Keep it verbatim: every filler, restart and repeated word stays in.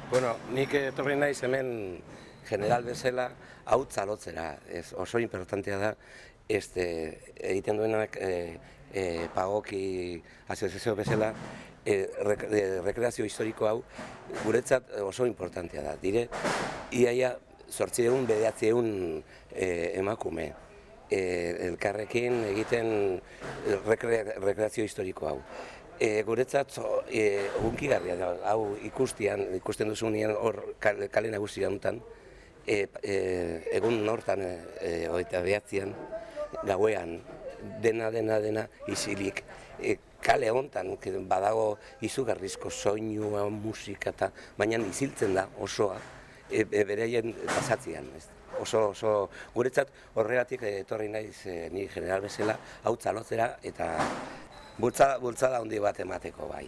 Bueno, nik etorri naiz hemen general bezala hau txalotzera, ez oso importantea da, este, egiten duenak e, e, pagoki asoziazio bezala, e, rek, e, rekreazio historiko hau guretzat oso importantea da. Dire, iaia zortziehun bederatziehun e, emakume e, elkarrekin egiten rekre, rekreazio historiko hau. E, guretzat e, hunkigarria da, hau ikustian, ikusten duzunean hor kale, kale nagusia honetan, e, e, egun hortan e, e, hogeita behatzian, gauean, dena, dena, dena, isilik, e, kale honetan badago izugarrizko soinua, musika eta, baina isiltzen da osoa, e, e, bereien pasatzean. Ez. Oso, oso, guretzat horregatik etorri naiz e, ni general bezala, hau txalotzera eta bultzada, bultzada handi bat emateko bai.